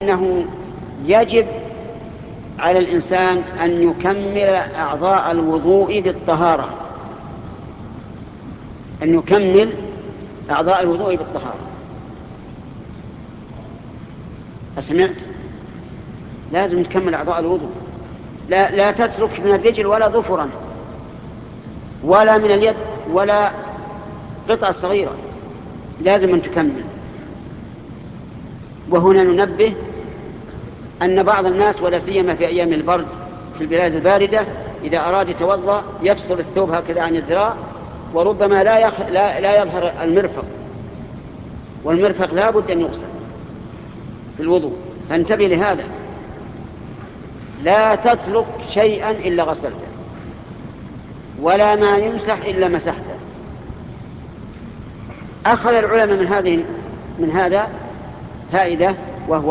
أنه يجب على الإنسان أن يكمل أعضاء الوضوء بالطهارة، أن يكمل أعضاء الوضوء بالطهارة. أسمعت؟ لازم تكمل أعضاء الوضوء، لا تترك من الرجل ولا ظفرا ولا من اليد ولا قطعة صغيرة، لازم أن تكمل. وهنا ننبه أن بعض الناس ولا سيما في أيام البرد في البلاد الباردة إذا أراد يتوضأ يفصل الثوب هكذا عن الذراع، وربما لا يظهر المرفق، والمرفق لا بد أن يغسل في الوضوء، فانتبه لهذا. لا تترك شيئا إلا غسلته، ولا ما يمسح إلا مسحته. أخذ العلماء من هذا فائدة، وهو